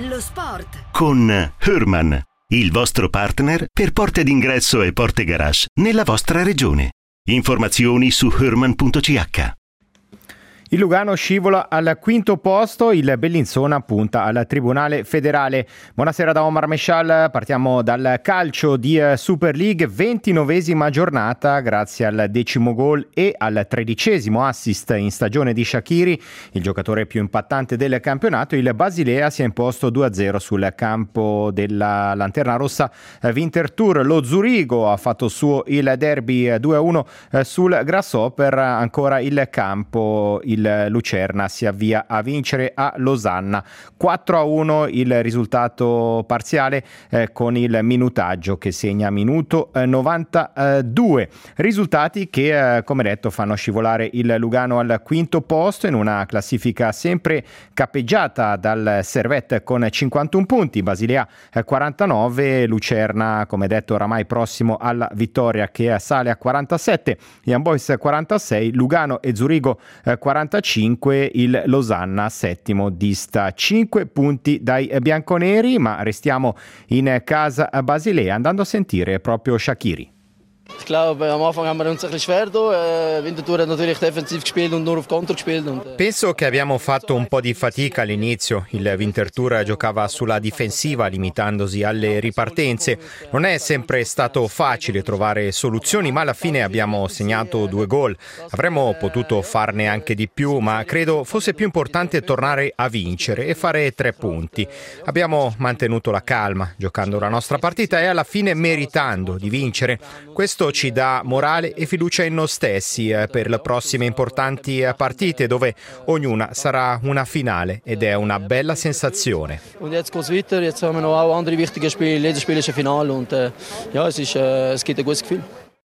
Lo sport con Hörmann, il vostro partner per porte d'ingresso e porte garage nella vostra regione. Informazioni su Hörmann.ch. Il Lugano scivola al quinto posto, il Bellinzona punta al Tribunale Federale. Buonasera da Omar Meshal, partiamo dal calcio di Super League, 29esima giornata, grazie al 10° gol e al 13° assist in stagione di Shaqiri, il giocatore più impattante del campionato. Il Basilea si è imposto 2-0 sul campo della Lanterna Rossa Winterthur. Lo Zurigo ha fatto suo il derby 2-1 sul Grasshopper, ancora il campo, il Lucerna si avvia a vincere a Losanna 4-1 il risultato parziale, con il minutaggio che segna minuto 92. Risultati che come detto fanno scivolare il Lugano al quinto posto in una classifica sempre cappeggiata dal Servette con 51 punti, Basilea 49, Lucerna come detto oramai prossimo alla vittoria che sale a 47, Young Boys 46, Lugano e Zurigo 45, il Losanna settimo dista 5 punti dai bianconeri. Ma restiamo in casa Basilea andando a sentire proprio Shaqiri. Ich glaube, am Anfang haben wir uns ein bisschen schwer getan. Winterthur hat natürlich defensiv gespielt und nur auf Konter gespielt. Penso che abbiamo fatto un po' di fatica all'inizio. Il Winterthur giocava sulla difensiva limitandosi alle ripartenze. Non è sempre stato facile trovare soluzioni, ma alla fine abbiamo segnato 2 gol. Avremmo potuto farne anche di più, ma credo fosse più importante tornare a vincere e fare 3 punti. Abbiamo mantenuto la calma, giocando la nostra partita e alla fine meritando di vincere. Questo ci dà morale e fiducia in noi stessi per le prossime importanti partite, dove ognuna sarà una finale ed è una bella sensazione. Und jetzt geht's weiter, jetzt haben wir noch auch andere wichtige Spiele, jedes Spiel ist ein Finale und ja, es gibt ein gutes Gefühl.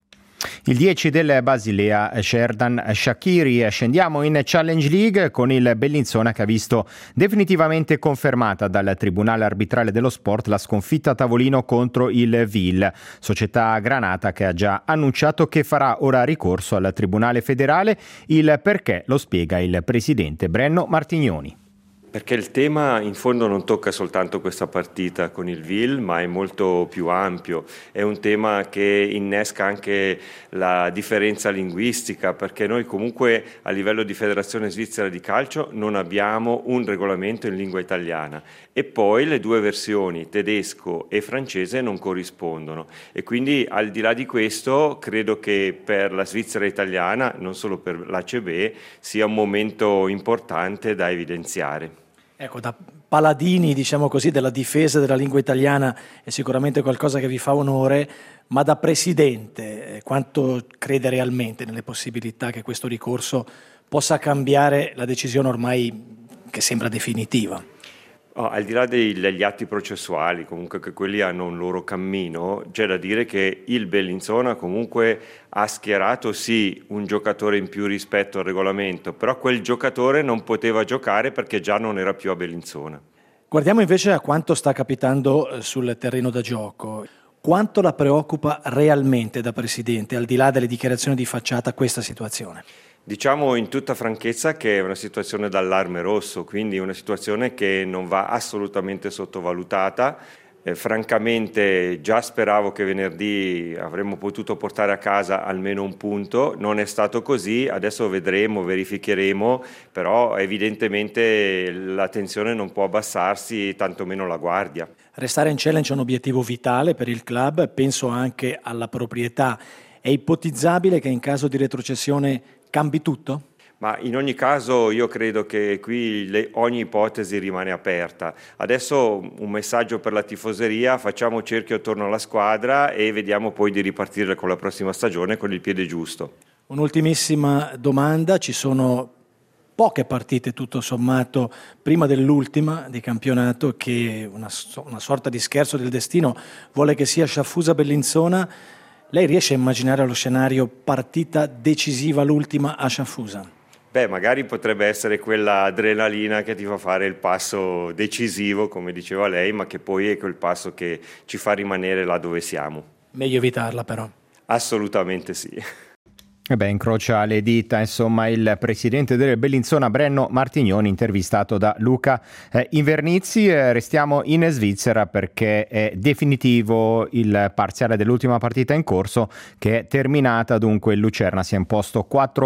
Il 10 del Basilea, Xherdan Shaqiri. Scendiamo in Challenge League con il Bellinzona che ha visto definitivamente confermata dal Tribunale Arbitrale dello Sport la sconfitta a tavolino contro il Vil, società granata che ha già annunciato che farà ora ricorso al Tribunale Federale. Il perché lo spiega il presidente Brenno Martignoni. Perché il tema in fondo non tocca soltanto questa partita con il Vil, ma è molto più ampio. È un tema che innesca anche la differenza linguistica, perché noi comunque a livello di Federazione Svizzera di Calcio non abbiamo un regolamento in lingua italiana e poi le 2 versioni, tedesco e francese, non corrispondono. E quindi al di là di questo credo che per la Svizzera italiana, non solo per l'ACB, sia un momento importante da evidenziare. Ecco, da paladini, diciamo così, della difesa della lingua italiana è sicuramente qualcosa che vi fa onore, ma da presidente, quanto crede realmente nelle possibilità che questo ricorso possa cambiare la decisione ormai che sembra definitiva? Al di là degli atti processuali, comunque che quelli hanno un loro cammino, c'è da dire che il Bellinzona comunque ha schierato sì un giocatore in più rispetto al regolamento, però quel giocatore non poteva giocare perché già non era più a Bellinzona. Guardiamo invece a quanto sta capitando sul terreno da gioco. Quanto la preoccupa realmente da presidente, al di là delle dichiarazioni di facciata, questa situazione? Diciamo in tutta franchezza che è una situazione d'allarme rosso, quindi una situazione che non va assolutamente sottovalutata. Francamente già speravo che venerdì avremmo potuto portare a casa almeno un punto, non è stato così, adesso vedremo, verificheremo, però evidentemente la tensione non può abbassarsi, tantomeno la guardia. Restare in challenge è un obiettivo vitale per il club, penso anche alla proprietà. È ipotizzabile che in caso di retrocessione cambi tutto? Ma in ogni caso io credo che qui ogni ipotesi rimane aperta. Adesso un messaggio per la tifoseria, facciamo cerchio attorno alla squadra e vediamo poi di ripartire con la prossima stagione con il piede giusto. Un'ultimissima domanda, ci sono poche partite tutto sommato prima dell'ultima di campionato che una sorta di scherzo del destino vuole che sia Sciaffusa-Bellinzona. Lei riesce a immaginare lo scenario partita decisiva, l'ultima a Sciaffusa? Beh, magari potrebbe essere quella adrenalina che ti fa fare il passo decisivo, come diceva lei, ma che poi è quel passo che ci fa rimanere là dove siamo. Meglio evitarla però. Assolutamente sì. Incrocia le dita, insomma, il presidente del Bellinzona, Brenno Martignoni, intervistato da Luca Invernizzi. Restiamo in Svizzera perché è definitivo il parziale dell'ultima partita in corso, che è terminata. Dunque il Lucerna si è imposto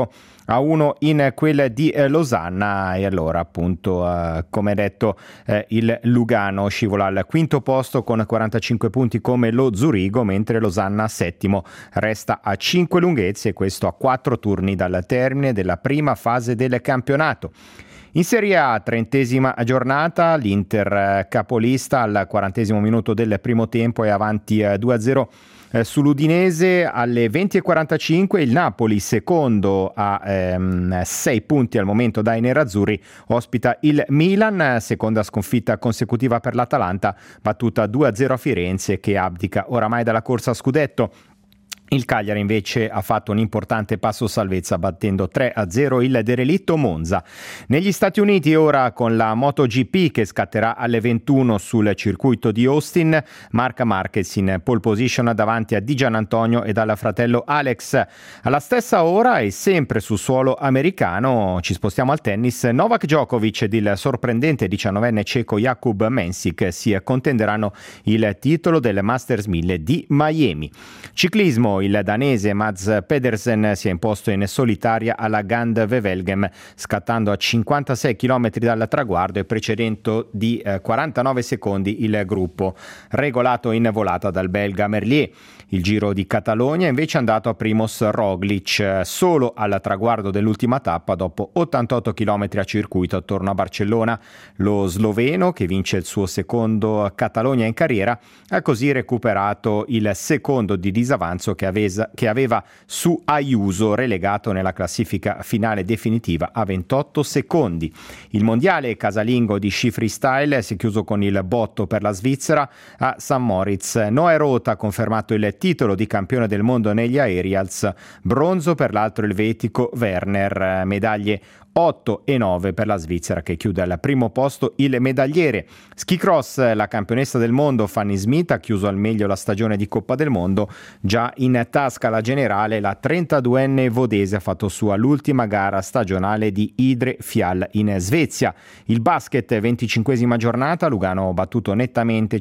4-1 in quella di Losanna, e allora appunto come detto il Lugano scivola al quinto posto con 45 punti come lo Zurigo, mentre Losanna settimo resta a 5 lunghezze, e questo a 4 turni dal termine della prima fase del campionato. In Serie A, 30ª giornata, l'Inter capolista al 40° minuto del primo tempo è avanti 2-0 sull'Udinese. Alle 20:45 il Napoli, secondo a 6 punti al momento dai nerazzurri, ospita il Milan, seconda sconfitta consecutiva per l'Atalanta, battuta 2-0 a Firenze, che abdica oramai dalla corsa a scudetto. Il Cagliari invece ha fatto un importante passo salvezza battendo 3-0 il derelitto Monza. Negli Stati Uniti ora, con la MotoGP che scatterà alle 21 sul circuito di Austin, Marc Marquez in pole position davanti a Di Giannantonio e dal fratello Alex. Alla stessa ora e sempre su suolo americano ci spostiamo al tennis. Novak Djokovic ed il sorprendente 19enne ceco Jakub Mensik si contenderanno il titolo del Masters 1000 di Miami. Ciclismo, il danese Mads Pedersen si è imposto in solitaria alla Gand-Wevelgem, scattando a 56 km dal traguardo e precedendo di 49 secondi il gruppo regolato in volata dal belga Merlier. Il Giro di Catalogna invece è andato a Primož Roglič, solo al traguardo dell'ultima tappa dopo 88 km a circuito attorno a Barcellona. Lo sloveno, che vince il suo secondo Catalogna in carriera, ha così recuperato il secondo di disavanzo che aveva su Ayuso, relegato nella classifica finale definitiva a 28 secondi. Il mondiale casalingo di sci freestyle si è chiuso con il botto per la Svizzera a St. Moritz. Noah Rota ha confermato il titolo di campione del mondo negli aerials, bronzo per l'altro elvetico Werner, medaglie 8 e 9 per la Svizzera, che chiude al primo posto il medagliere. Ski cross, la campionessa del mondo Fanny Smith ha chiuso al meglio la stagione di Coppa del Mondo. Già in tasca la generale, la 32enne vodese ha fatto sua l'ultima gara stagionale di Idre Fjall in Svezia. Il basket, 25ª giornata, Lugano battuto nettamente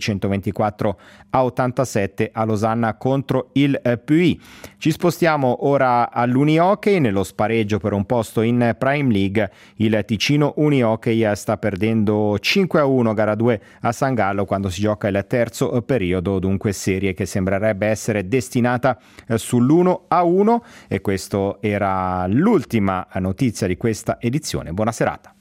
124-87 a Losanna contro il Puy. Ci spostiamo ora all'Unihockey, nello spareggio per un posto in Prime League. Il Ticino Unihockey sta perdendo 5-1 gara 2 a San Gallo quando si gioca il terzo periodo, dunque serie che sembrerebbe essere destinata sull'1-1, e questo era l'ultima notizia di questa edizione. Buona serata.